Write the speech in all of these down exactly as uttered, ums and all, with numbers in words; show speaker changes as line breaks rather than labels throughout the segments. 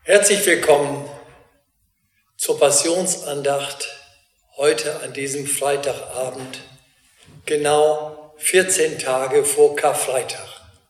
Herzlich willkommen zur Passionsandacht heute an diesem Freitagabend, genau vierzehn Tage vor Karfreitag.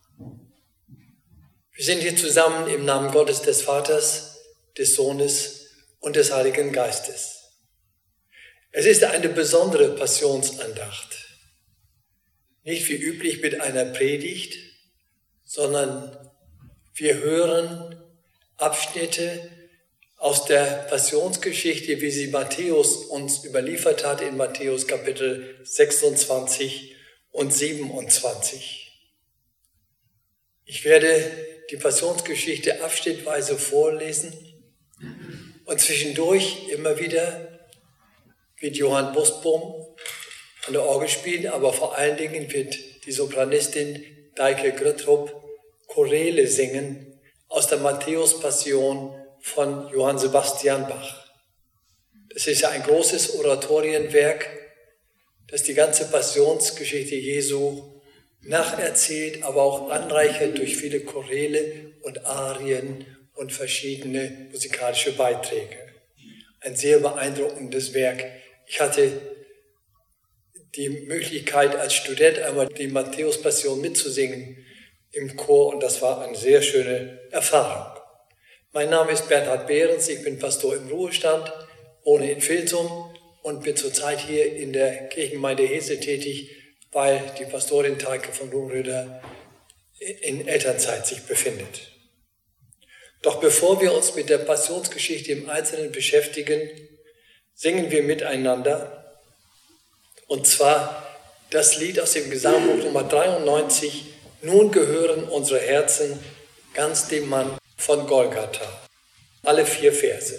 Wir sind hier zusammen im Namen Gottes des Vaters, des Sohnes und des Heiligen Geistes. Es ist eine besondere Passionsandacht, nicht wie üblich mit einer Predigt, sondern wir hören Abschnitte aus der Passionsgeschichte, wie sie Matthäus uns überliefert hat in Matthäus Kapitel sechsundzwanzig und siebenundzwanzig. Ich werde die Passionsgeschichte abschnittweise vorlesen und zwischendurch immer wieder wird Johann Busbohm an der Orgel spielen, aber vor allen Dingen wird die Sopranistin Deike Grüttrup Choräle singen aus der Matthäus-Passion von Johann Sebastian Bach. Das ist ja ein großes Oratorienwerk, das die ganze Passionsgeschichte Jesu nacherzählt, aber auch anreichert durch viele Choräle und Arien und verschiedene musikalische Beiträge. Ein sehr beeindruckendes Werk. Ich hatte die Möglichkeit, als Student einmal die Matthäus-Passion mitzusingen im Chor, und das war eine sehr schöne Erfahrung. Mein Name ist Bernhard Behrens, ich bin Pastor im Ruhestand, wohne in Vilsum und bin zurzeit hier in der Kirchengemeinde Hese tätig, weil die Pastorin Teike von Lumröder in Elternzeit sich befindet. Doch bevor wir uns mit der Passionsgeschichte im Einzelnen beschäftigen, singen wir miteinander, und zwar das Lied aus dem Gesangbuch Nummer dreiundneunzig, Nun gehören unsere Herzen ganz dem Mann von Golgatha. Alle vier Verse.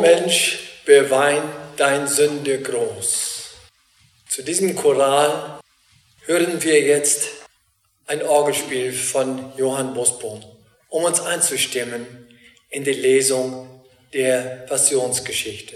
Mensch, bewein dein Sünde groß. Zu diesem Choral hören wir jetzt ein Orgelspiel von Johann Bosbohm, um uns einzustimmen in die Lesung der Passionsgeschichte.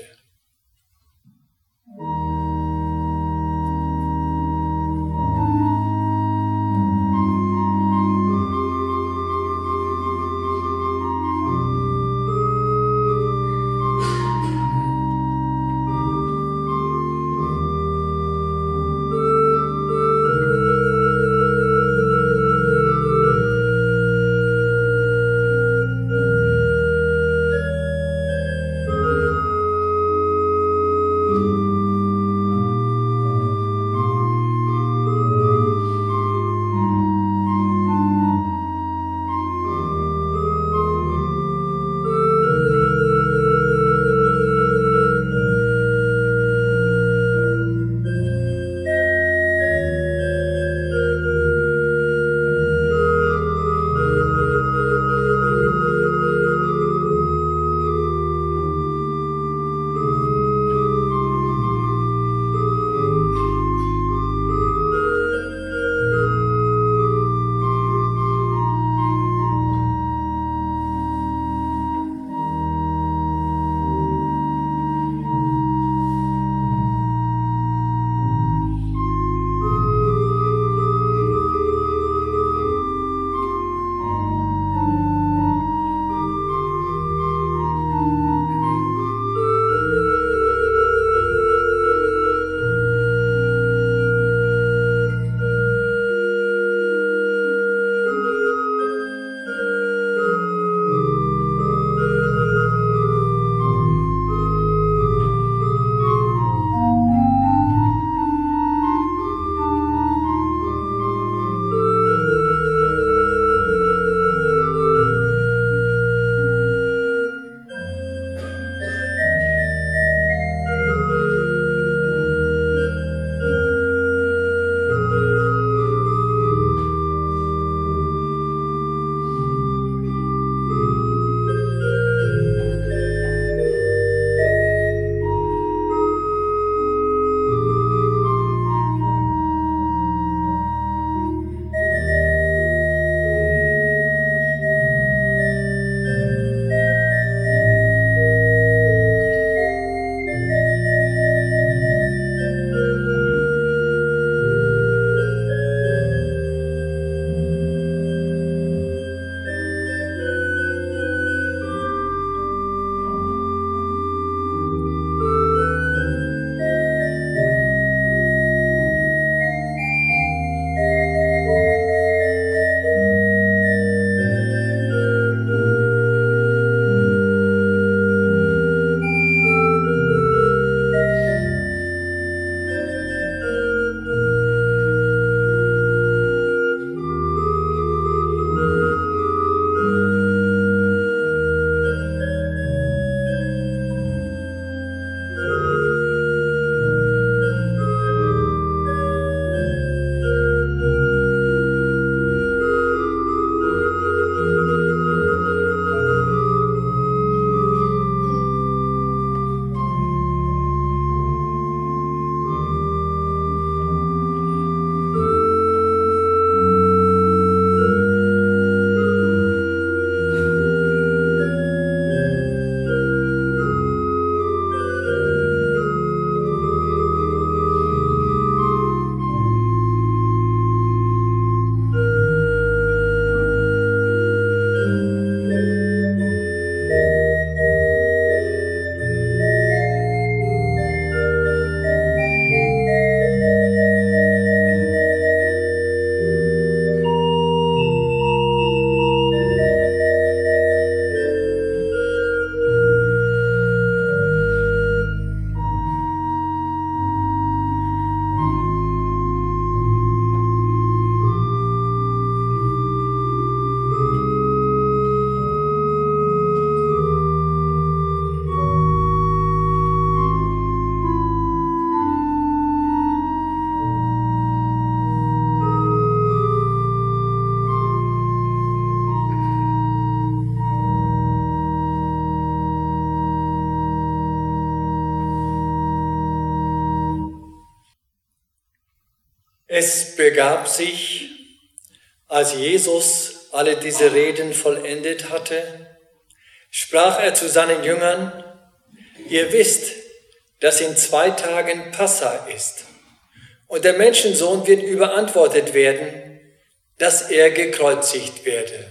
Es begab sich, als Jesus alle diese Reden vollendet hatte, sprach er zu seinen Jüngern: Ihr wisst, dass in zwei Tagen Passa ist und der Menschensohn wird überantwortet werden, dass er gekreuzigt werde.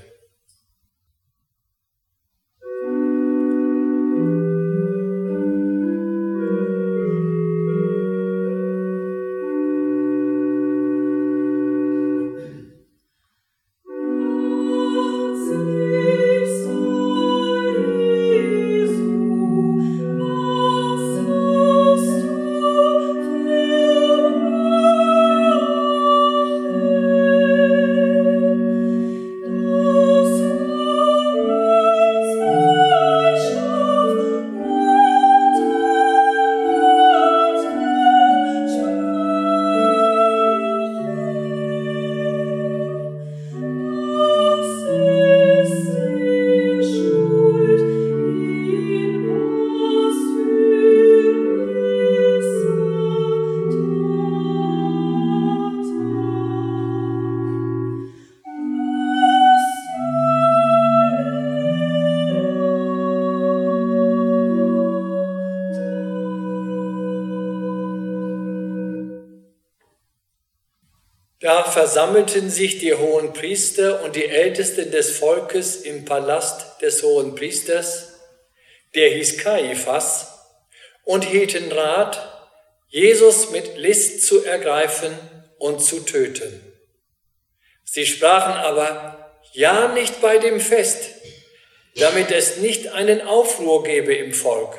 Da versammelten sich die Hohenpriester und die Ältesten des Volkes im Palast des Hohenpriesters, der hieß Kaiphas, und hielten Rat, Jesus mit List zu ergreifen und zu töten. Sie sprachen aber: Ja, nicht bei dem Fest, damit es nicht einen Aufruhr gebe im Volk.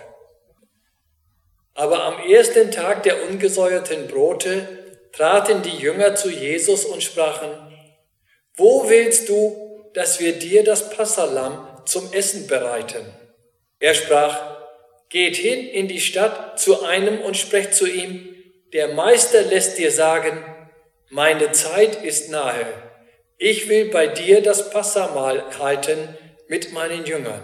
Aber am ersten Tag der ungesäuerten Brote traten die Jünger zu Jesus und sprachen: Wo willst du, dass wir dir das Passalamm zum Essen bereiten? Er sprach: Geht hin in die Stadt zu einem und sprecht zu ihm: Der Meister lässt dir sagen, meine Zeit ist nahe. Ich will bei dir das Passamahl halten mit meinen Jüngern.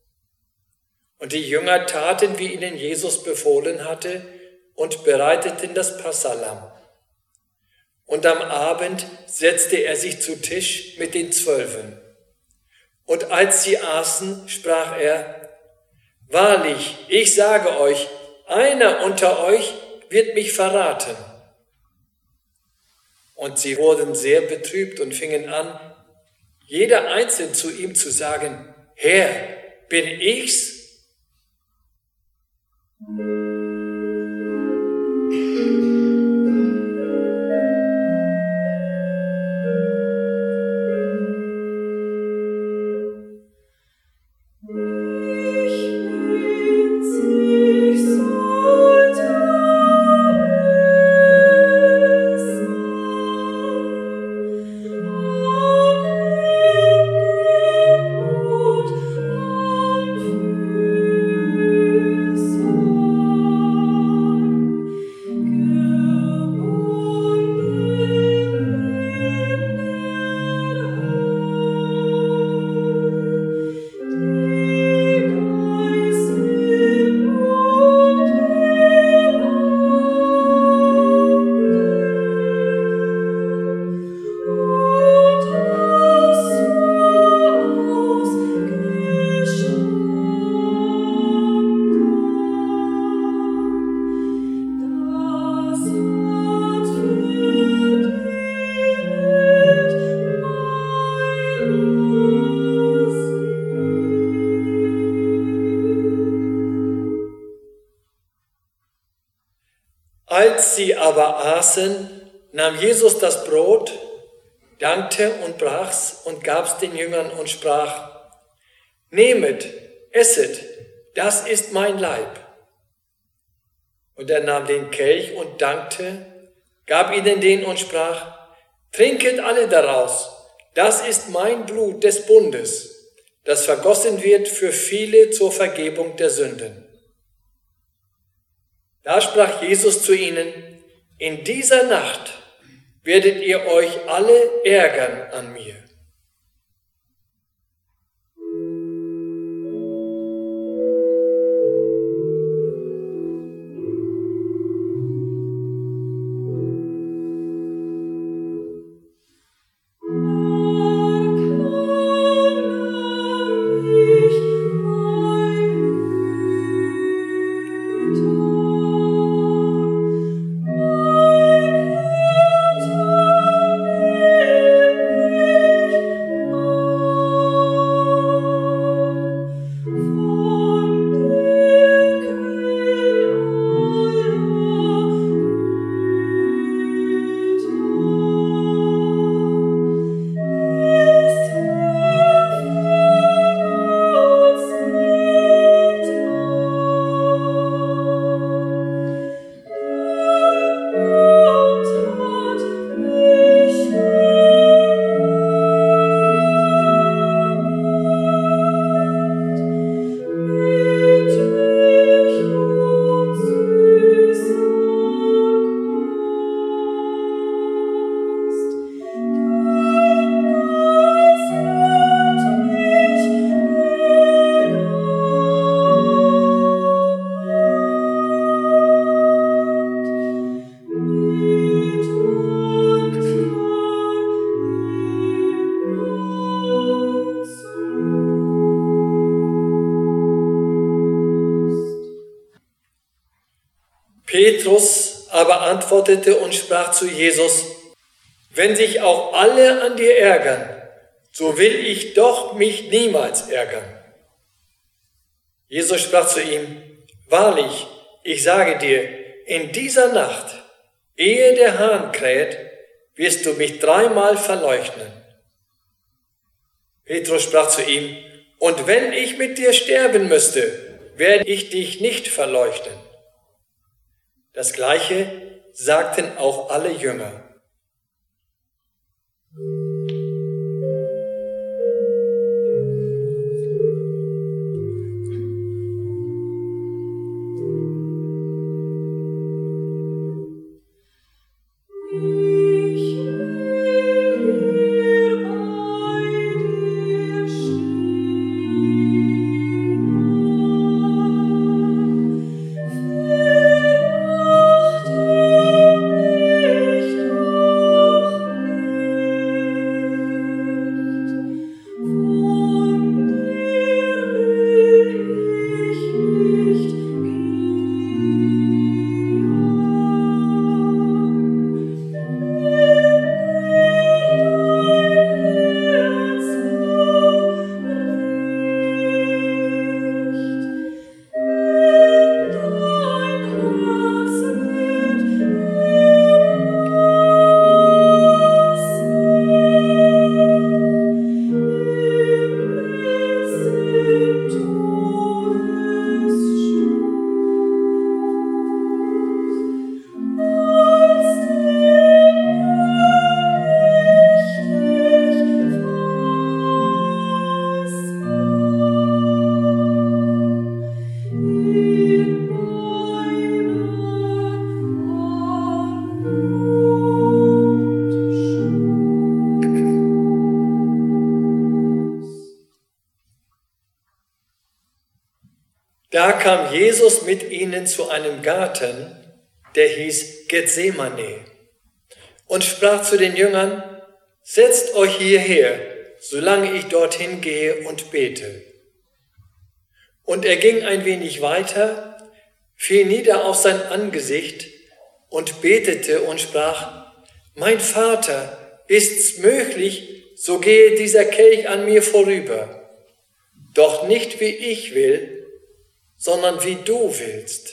Und die Jünger taten, wie ihnen Jesus befohlen hatte, und bereiteten das Passalamm. Und am Abend setzte er sich zu Tisch mit den Zwölfen. Und als sie aßen, sprach er: Wahrlich, ich sage euch, einer unter euch wird mich verraten. Und sie wurden sehr betrübt und fingen an, jeder einzeln zu ihm zu sagen: Herr, bin ich's? Als sie aber aßen, nahm Jesus das Brot, dankte und brach's und gab's den Jüngern und sprach: Nehmet, esset, das ist mein Leib. Und er nahm den Kelch und dankte, gab ihnen den und sprach: Trinket alle daraus, das ist mein Blut des Bundes, das vergossen wird für viele zur Vergebung der Sünden. Da sprach Jesus zu ihnen: In dieser Nacht werdet ihr euch alle ärgern an mir. Petrus aber antwortete und sprach zu Jesus: Wenn sich auch alle an dir ärgern, so will ich doch mich niemals ärgern. Jesus sprach zu ihm: Wahrlich, ich sage dir, in dieser Nacht, ehe der Hahn kräht, wirst du mich dreimal verleugnen. Petrus sprach zu ihm: Und wenn ich mit dir sterben müsste, werde ich dich nicht verleugnen. Das Gleiche sagten auch alle Jünger. Da kam Jesus mit ihnen zu einem Garten, der hieß Gethsemane, und sprach zu den Jüngern: Setzt euch hierher, solange ich dorthin gehe und bete. Und er ging ein wenig weiter, fiel nieder auf sein Angesicht und betete und sprach: Mein Vater, ist's möglich, so gehe dieser Kelch an mir vorüber. Doch nicht wie ich will, sondern wie du willst.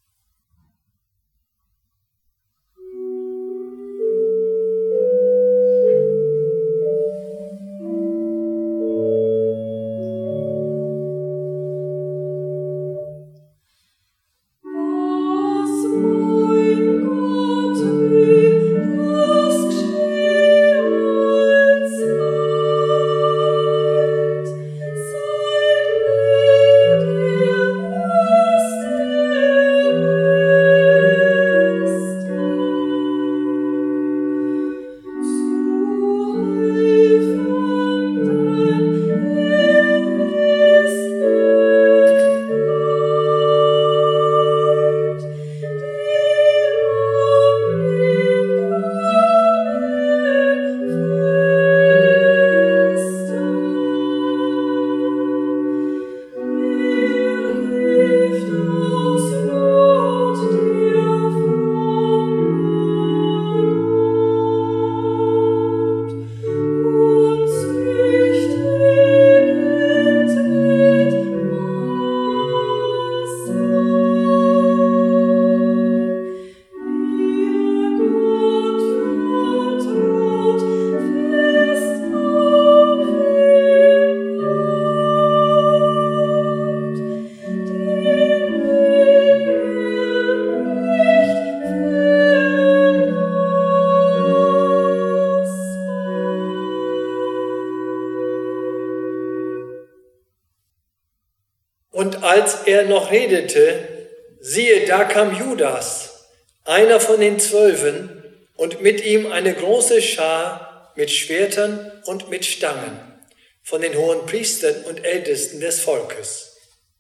Und als er noch redete, siehe, da kam Judas, einer von den Zwölfen, und mit ihm eine große Schar mit Schwertern und mit Stangen von den Hohenpriestern und Ältesten des Volkes.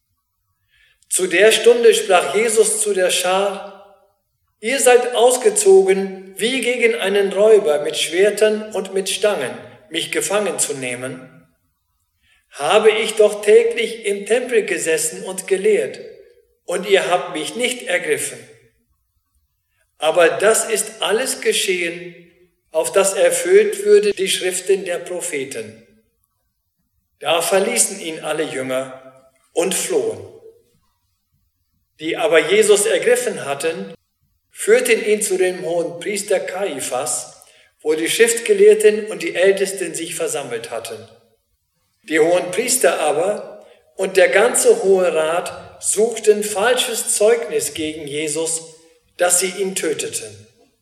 Zu der Stunde sprach Jesus zu der Schar: Ihr seid ausgezogen wie gegen einen Räuber mit Schwertern und mit Stangen, mich gefangen zu nehmen. Habe ich doch täglich im Tempel gesessen und gelehrt, und ihr habt mich nicht ergriffen. Aber das ist alles geschehen, auf das erfüllt würde die Schriften der Propheten. Da verließen ihn alle Jünger und flohen. Die aber Jesus ergriffen hatten, führten ihn zu dem Hohenpriester Kaiphas, wo die Schriftgelehrten und die Ältesten sich versammelt hatten. Die Hohenpriester aber und der ganze Hohe Rat suchten falsches Zeugnis gegen Jesus, dass sie ihn töteten.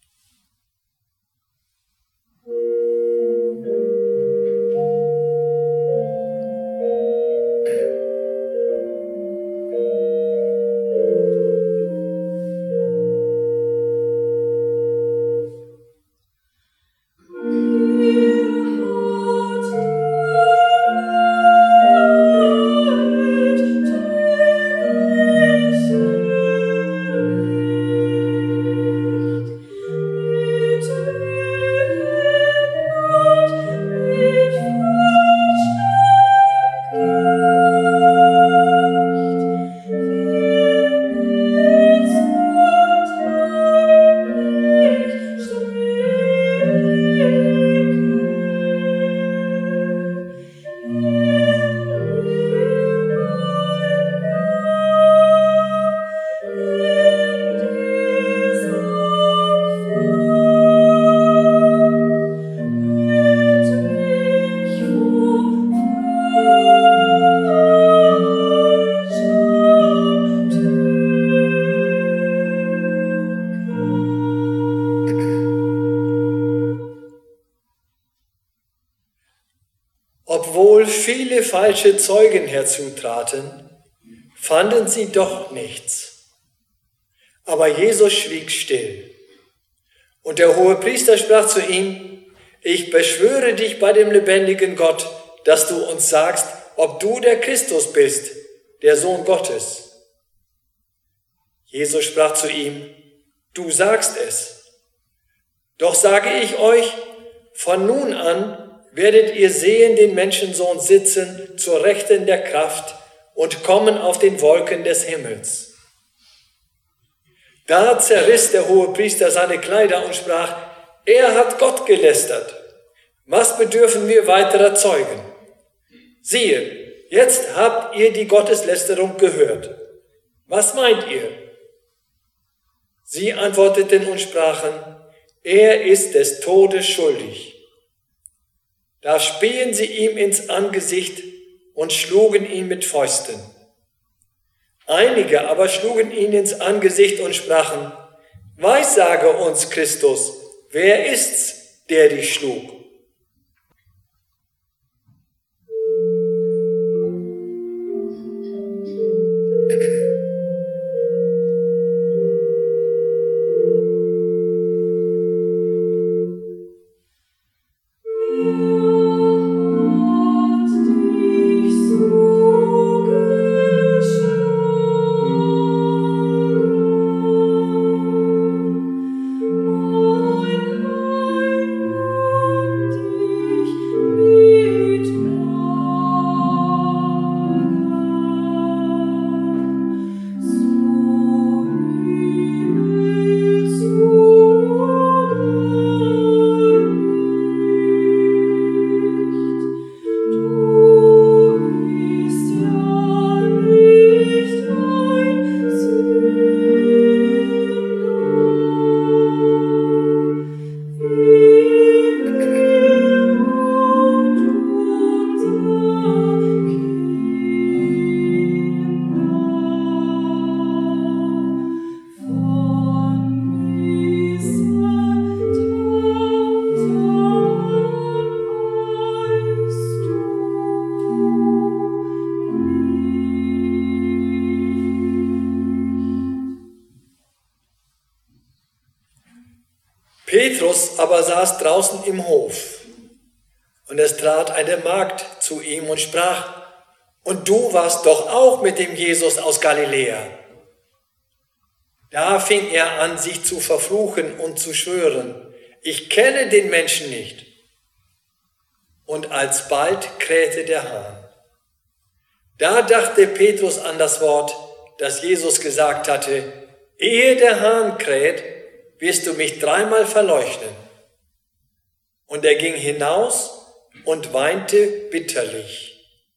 Obwohl viele falsche Zeugen herzutraten, fanden sie doch nichts. Aber Jesus schwieg still. Und der Hohepriester sprach zu ihm: Ich beschwöre dich bei dem lebendigen Gott, dass du uns sagst, ob du der Christus bist, der Sohn Gottes. Jesus sprach zu ihm: Du sagst es. Doch sage ich euch, von nun an werdet ihr sehen den Menschensohn sitzen zur Rechten der Kraft und kommen auf den Wolken des Himmels. Da zerriss der Hohepriester seine Kleider und sprach: Er hat Gott gelästert. Was bedürfen wir weiterer Zeugen? Siehe, jetzt habt ihr die Gotteslästerung gehört. Was meint ihr? Sie antworteten und sprachen: Er ist des Todes schuldig. Da spien sie ihm ins Angesicht und schlugen ihn mit Fäusten. Einige aber schlugen ihn ins Angesicht und sprachen: Weissage uns, Christus, wer ist's, der dich schlug? Petrus aber saß draußen im Hof, und es trat eine Magd zu ihm und sprach: Und du warst doch auch mit dem Jesus aus Galiläa. Da fing er an, sich zu verfluchen und zu schwören: Ich kenne den Menschen nicht. Und alsbald krähte der Hahn. Da dachte Petrus an das Wort, das Jesus gesagt hatte: Ehe der Hahn kräht, wirst du mich dreimal verleugnen. Und er ging hinaus und weinte bitterlich.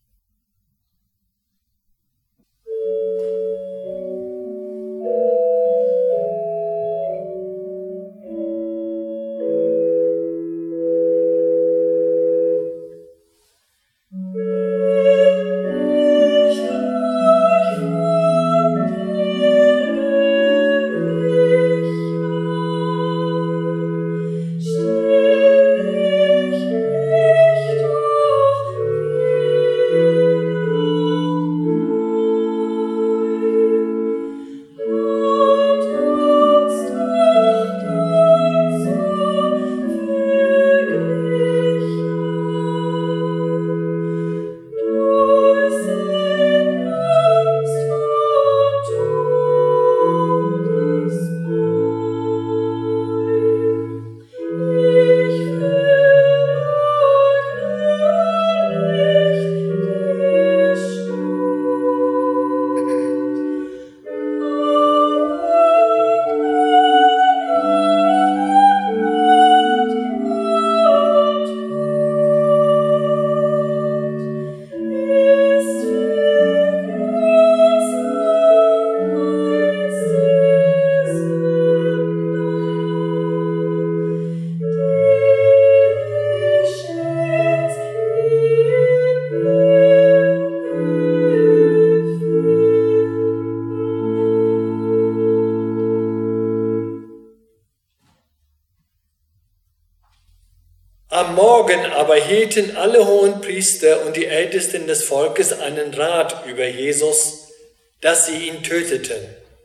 Am Morgen aber hielten alle Hohenpriester und die Ältesten des Volkes einen Rat über Jesus, dass sie ihn töteten.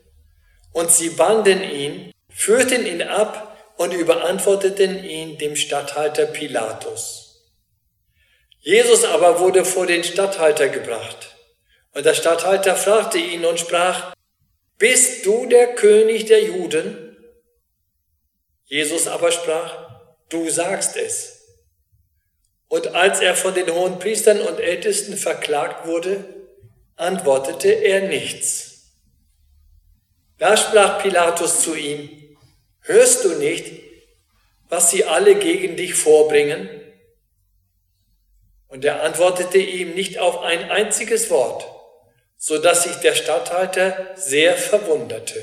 Und sie banden ihn, führten ihn ab und überantworteten ihn dem Statthalter Pilatus. Jesus aber wurde vor den Statthalter gebracht. Und der Statthalter fragte ihn und sprach: Bist du der König der Juden? Jesus aber sprach: Du sagst es. Und als er von den Hohenpriestern und Ältesten verklagt wurde, antwortete er nichts. Da sprach Pilatus zu ihm: Hörst du nicht, was sie alle gegen dich vorbringen? Und er antwortete ihm nicht auf ein einziges Wort, so dass sich der Statthalter sehr verwunderte.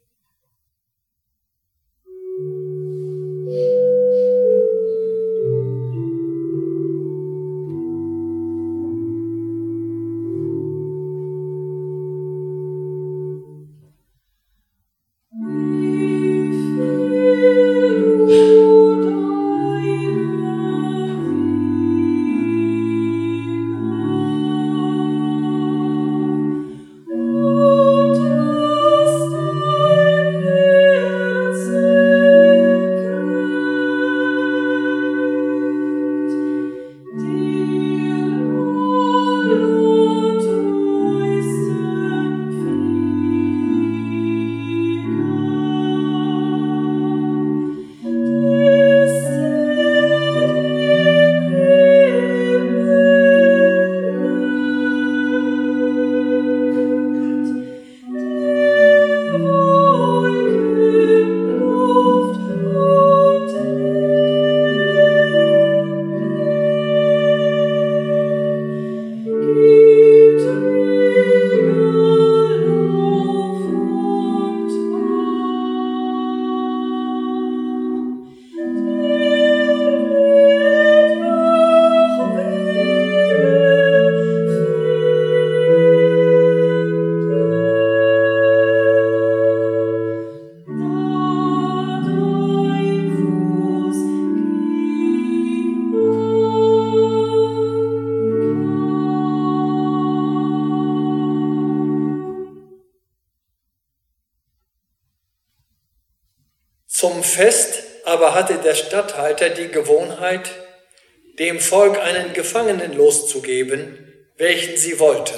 Zum Fest aber hatte der Statthalter die Gewohnheit, dem Volk einen Gefangenen loszugeben, welchen sie wollten.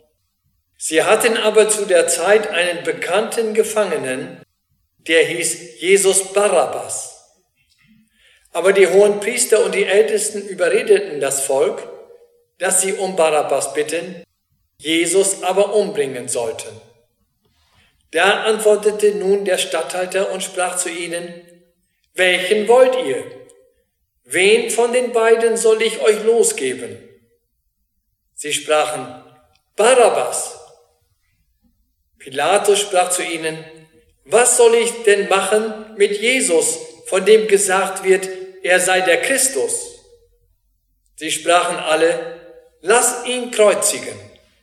Sie hatten aber zu der Zeit einen bekannten Gefangenen, der hieß Jesus Barabbas. Aber die Hohenpriester und die Ältesten überredeten das Volk, dass sie um Barabbas bitten, Jesus aber umbringen sollten. Da antwortete nun der Statthalter und sprach zu ihnen: Welchen wollt ihr? Wen von den beiden soll ich euch losgeben? Sie sprachen: Barabbas. Pilatus sprach zu ihnen: Was soll ich denn machen mit Jesus, von dem gesagt wird, er sei der Christus? Sie sprachen alle: Lass ihn kreuzigen.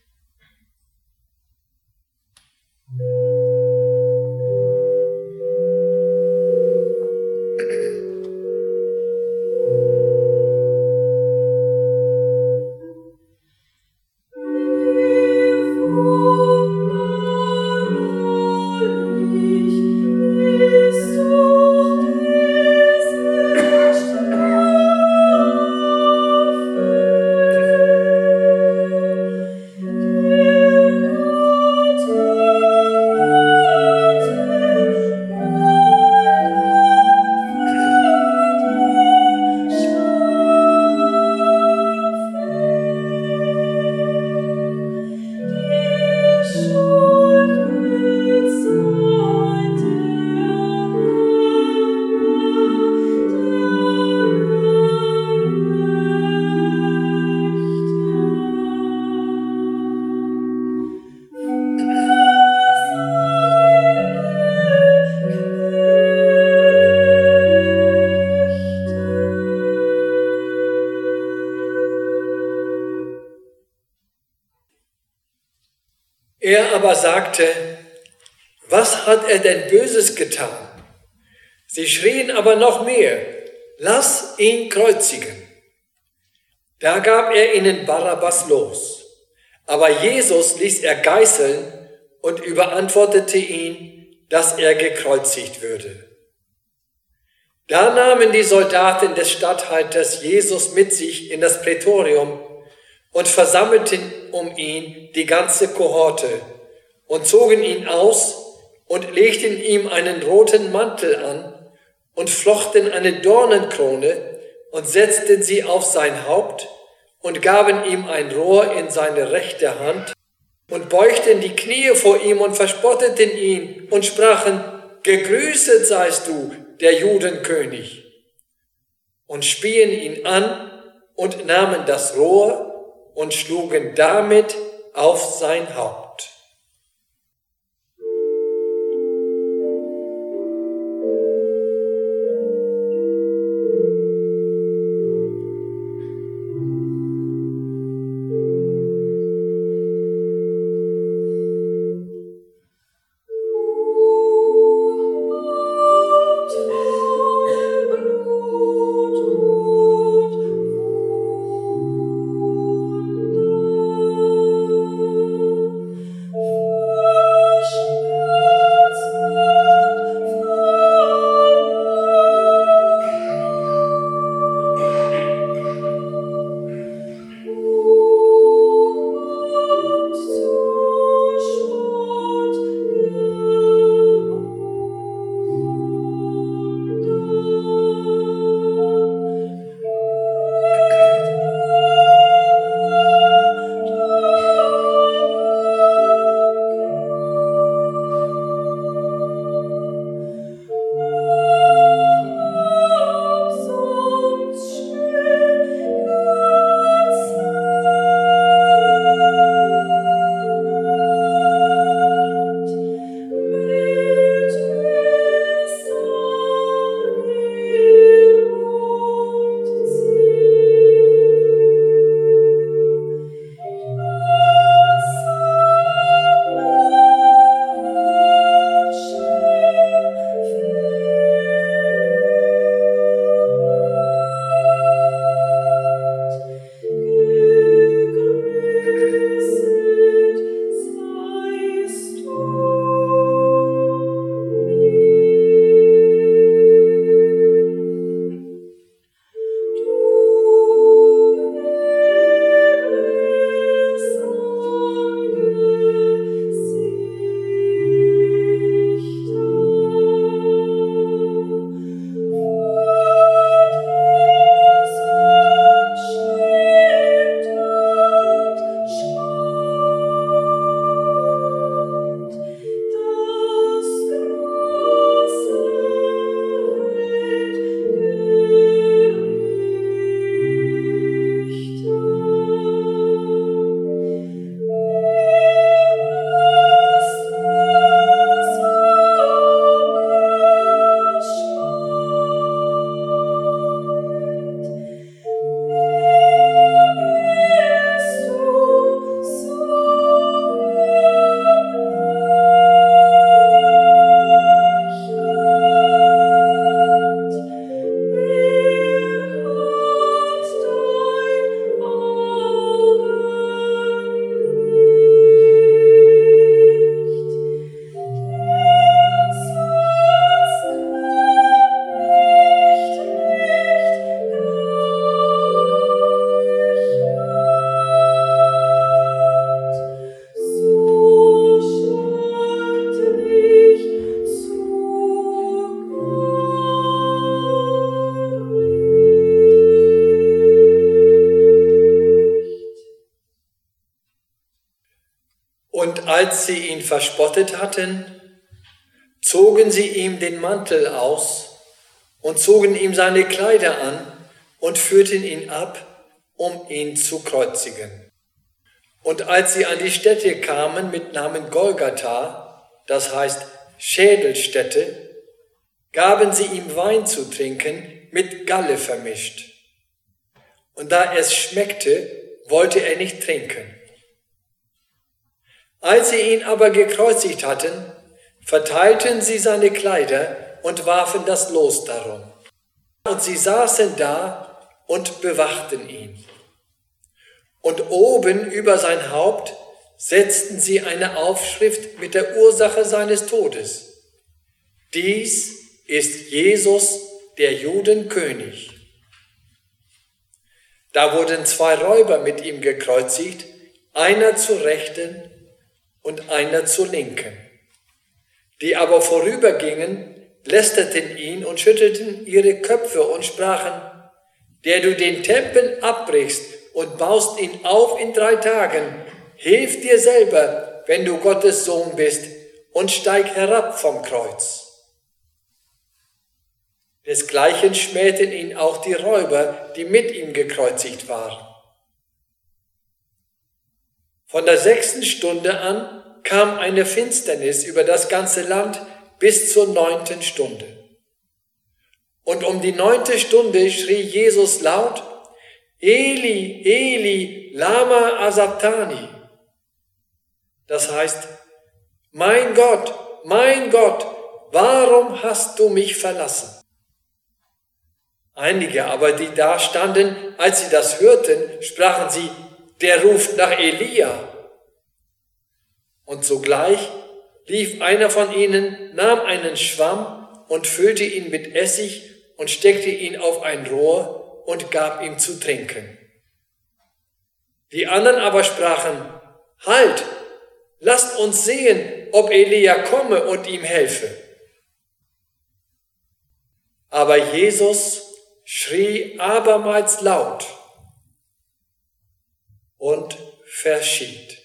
Er aber sagte: Was hat er denn Böses getan? Sie schrien aber noch mehr: Lass ihn kreuzigen. Da gab er ihnen Barabbas los. Aber Jesus ließ er geißeln und überantwortete ihn, dass er gekreuzigt würde. Da nahmen die Soldaten des Statthalters Jesus mit sich in das Prätorium und versammelten um ihn die ganze Kohorte und zogen ihn aus und legten ihm einen roten Mantel an und flochten eine Dornenkrone und setzten sie auf sein Haupt und gaben ihm ein Rohr in seine rechte Hand und beugten die Knie vor ihm und verspotteten ihn und sprachen: Gegrüßet seist du, der Judenkönig, und spien ihn an und nahmen das Rohr und schlugen damit auf sein Haupt. Und als sie ihn verspottet hatten, zogen sie ihm den Mantel aus und zogen ihm seine Kleider an und führten ihn ab, um ihn zu kreuzigen. Und als sie an die Stätte kamen mit Namen Golgatha, das heißt Schädelstätte, gaben sie ihm Wein zu trinken, mit Galle vermischt. Und da es schmeckte, wollte er nicht trinken. Als sie ihn aber gekreuzigt hatten, verteilten sie seine Kleider und warfen das Los darum. Und sie saßen da und bewachten ihn. Und oben über sein Haupt setzten sie eine Aufschrift mit der Ursache seines Todes. Dies ist Jesus, der Judenkönig. Da wurden zwei Räuber mit ihm gekreuzigt, einer zur Rechten und einer zur Linken. Die aber vorübergingen, lästerten ihn und schüttelten ihre Köpfe und sprachen: Der du den Tempel abbrichst und baust ihn auf in drei Tagen, hilf dir selber, wenn du Gottes Sohn bist, und steig herab vom Kreuz. Desgleichen schmähten ihn auch die Räuber, die mit ihm gekreuzigt waren. Von der sechsten Stunde an kam eine Finsternis über das ganze Land bis zur neunten Stunde. Und um die neunte Stunde schrie Jesus laut: Eli, Eli, lama asabtani. Das heißt: Mein Gott, mein Gott, warum hast du mich verlassen? Einige aber, die da standen, als sie das hörten, sprachen sie: Der ruft nach Elia. Und sogleich lief einer von ihnen, nahm einen Schwamm und füllte ihn mit Essig und steckte ihn auf ein Rohr und gab ihm zu trinken. Die anderen aber sprachen: Halt, lasst uns sehen, ob Elia komme und ihm helfe. Aber Jesus schrie abermals laut und verschied.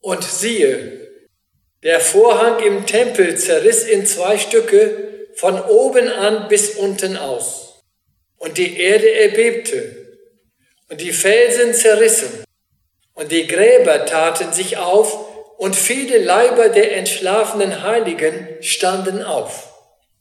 Und siehe, der Vorhang im Tempel zerriss in zwei Stücke von oben an bis unten aus. Und die Erde erbebte und die Felsen zerrissen und die Gräber taten sich auf und viele Leiber der entschlafenen Heiligen standen auf.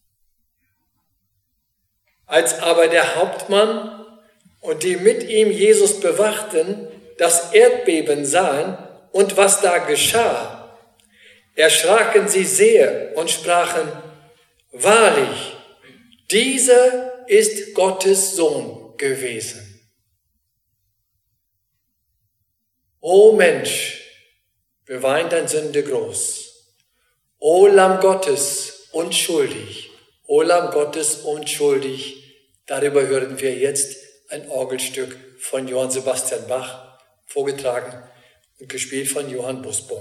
Als aber der Hauptmann und die mit ihm Jesus bewachten, das Erdbeben sahen und was da geschah, erschraken sie sehr und sprachen: Wahrlich, dieser ist Gottes Sohn gewesen. O Mensch, bewein dein Sünde groß. O Lamm Gottes, unschuldig. O Lamm Gottes, unschuldig. Darüber hören wir jetzt ein Orgelstück von Johann Sebastian Bach, vorgetragen und gespielt von Johann Busbohm.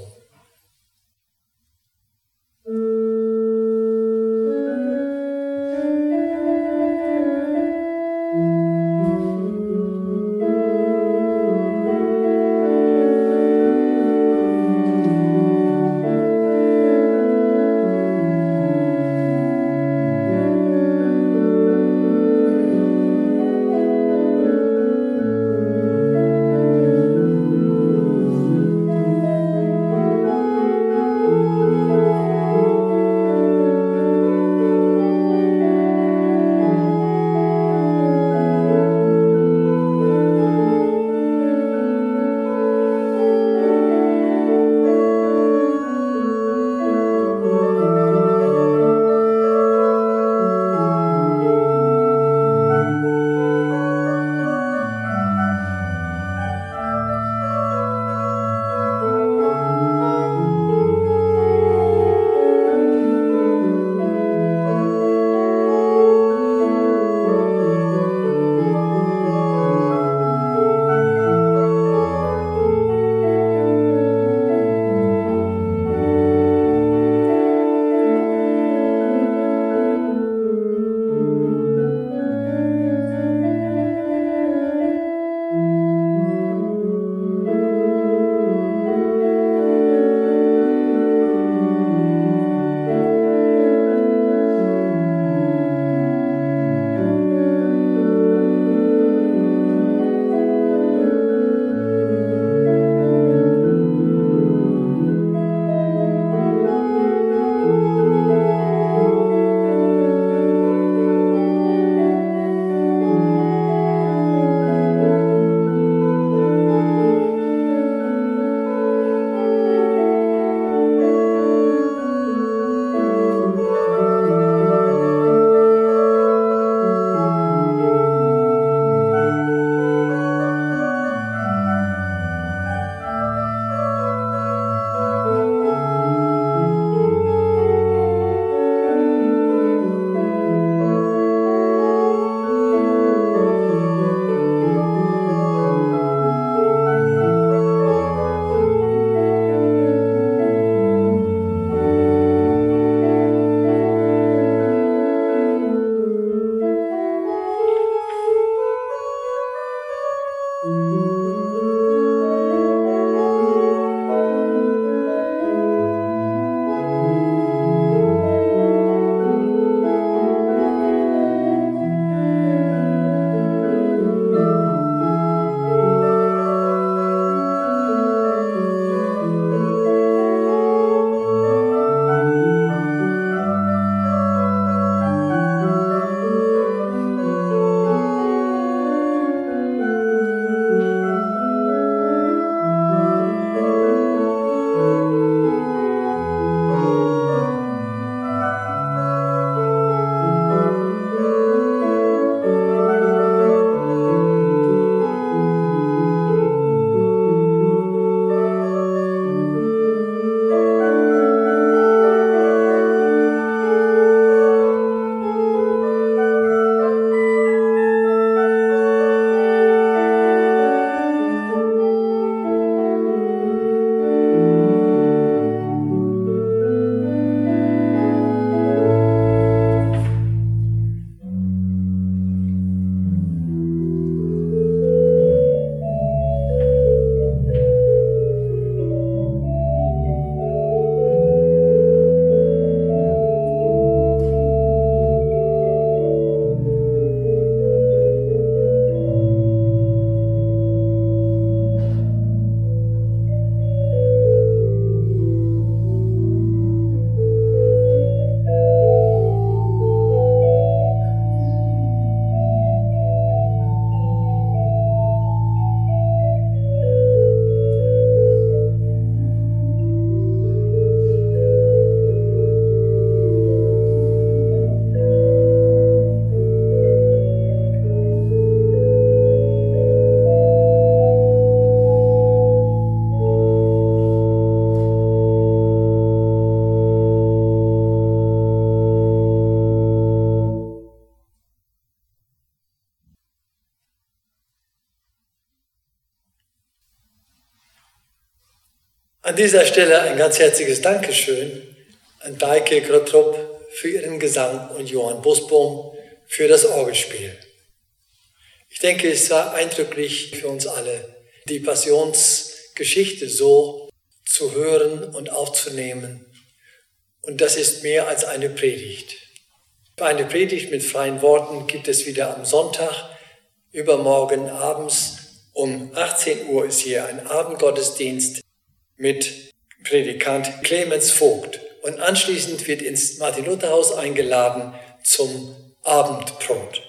An dieser Stelle ein ganz herzliches Dankeschön an Deike Grottrup für ihren Gesang und Johann Busbohm für das Orgelspiel. Ich denke, es war eindrücklich für uns alle, die Passionsgeschichte so zu hören und aufzunehmen. Und das ist mehr als eine Predigt. Eine Predigt mit freien Worten gibt es wieder am Sonntag. Übermorgen abends um achtzehn Uhr ist hier ein Abendgottesdienst mit Predikant Clemens Vogt. Und anschließend wird ins Martin-Luther-Haus eingeladen zum Abendbrot.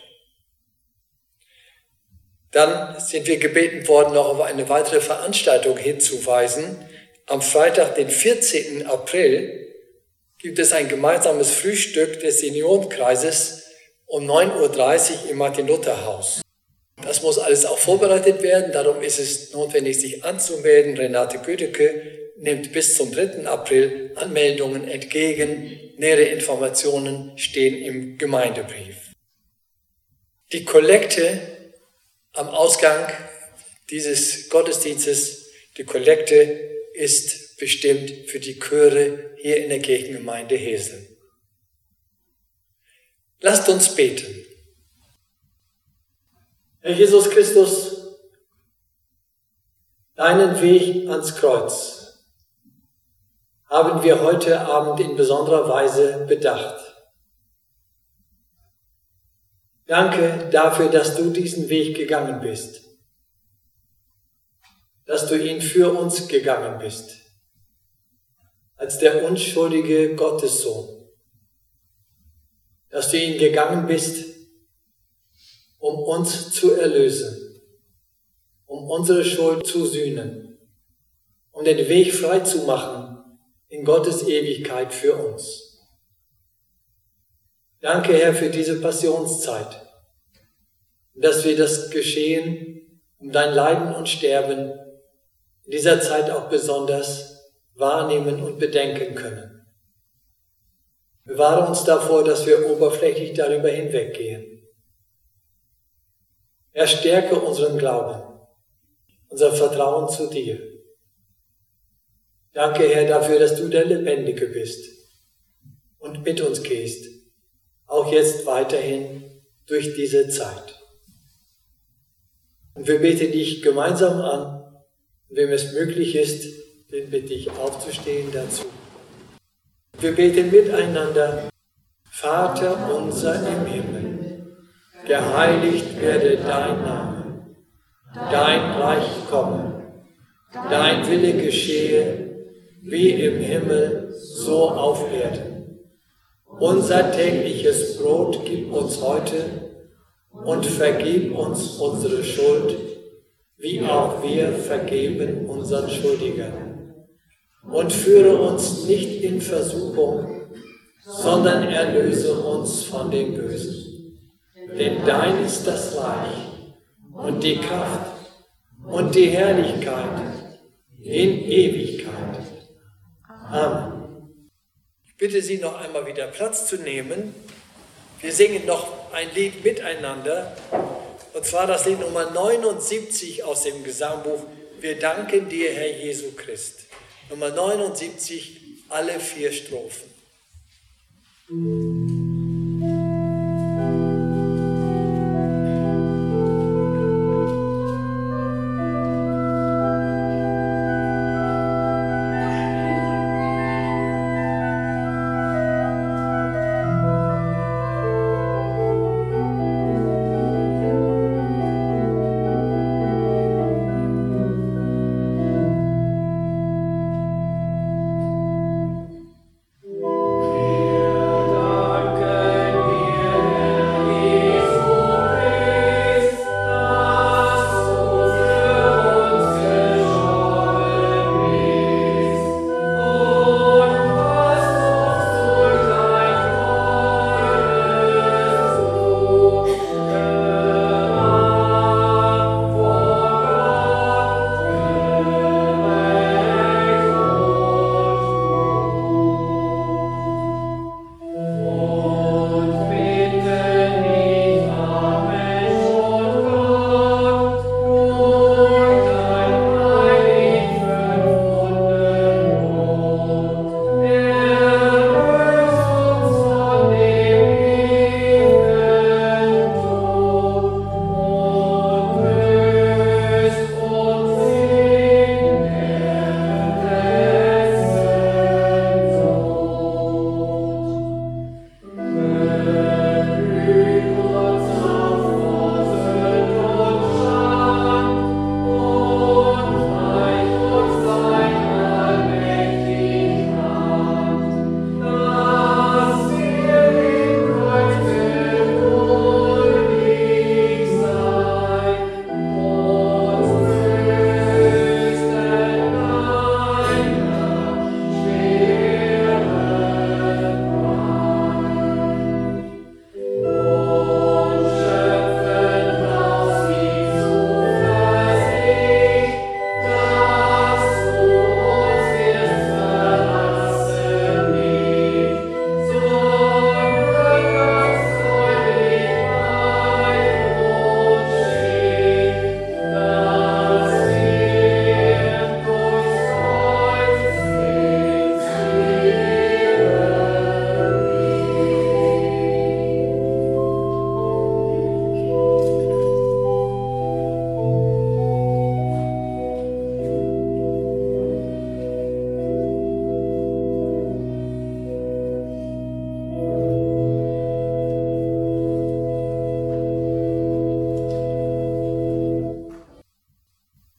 Dann sind wir gebeten worden, noch auf eine weitere Veranstaltung hinzuweisen. Am Freitag, den vierzehnten April, gibt es ein gemeinsames Frühstück des Seniorenkreises um neun Uhr dreißig im Martin-Luther-Haus. Das muss alles auch vorbereitet werden, darum ist es notwendig, sich anzumelden. Renate Gödecke nimmt bis zum dritten April Anmeldungen entgegen. Nähere Informationen stehen im Gemeindebrief. Die Kollekte am Ausgang dieses Gottesdienstes, die Kollekte ist bestimmt für die Chöre hier in der Kirchengemeinde Hesel. Lasst uns beten. Herr Jesus Christus, deinen Weg ans Kreuz haben wir heute Abend in besonderer Weise bedacht. Danke dafür, dass du diesen Weg gegangen bist, dass du ihn für uns gegangen bist, als der unschuldige Gottessohn, dass du ihn gegangen bist, um uns zu erlösen, um unsere Schuld zu sühnen, um den Weg frei zu machen in Gottes Ewigkeit für uns. Danke, Herr, für diese Passionszeit, dass wir das Geschehen um dein Leiden und Sterben in dieser Zeit auch besonders wahrnehmen und bedenken können. Bewahre uns davor, dass wir oberflächlich darüber hinweggehen. Herr, stärke unseren Glauben, unser Vertrauen zu dir. Danke, Herr, dafür, dass du der Lebendige bist und mit uns gehst, auch jetzt weiterhin durch diese Zeit. Und wir beten dich gemeinsam an, wem es möglich ist, den bitte ich aufzustehen dazu. Wir beten miteinander: Vater unser im Himmel, geheiligt werde dein Name, dein Reich komme, dein Wille geschehe, wie im Himmel, so auf Erden. Unser tägliches Brot gib uns heute und vergib uns unsere Schuld, wie auch wir vergeben unseren Schuldigern. Und führe uns nicht in Versuchung, sondern erlöse uns von dem Bösen. Denn dein ist das Reich und die Kraft und die Herrlichkeit in Ewigkeit. Amen. Ich bitte Sie noch einmal wieder Platz zu nehmen. Wir singen noch ein Lied miteinander, und zwar das Lied Nummer neunundsiebzig aus dem Gesangbuch Wir danken dir, Herr Jesu Christ. Nummer neunundsiebzig, alle vier Strophen.
Wir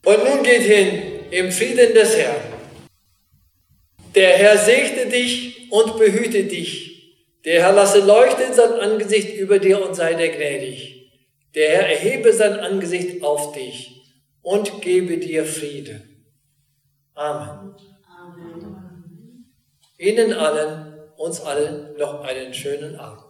Und nun geht hin im Frieden des Herrn. Der Herr segne dich und behüte dich. Der Herr lasse leuchten sein Angesicht über dir und sei dir gnädig. Der Herr erhebe sein Angesicht auf dich und gebe dir Friede. Amen. Amen. Ihnen allen, uns allen noch einen schönen Abend.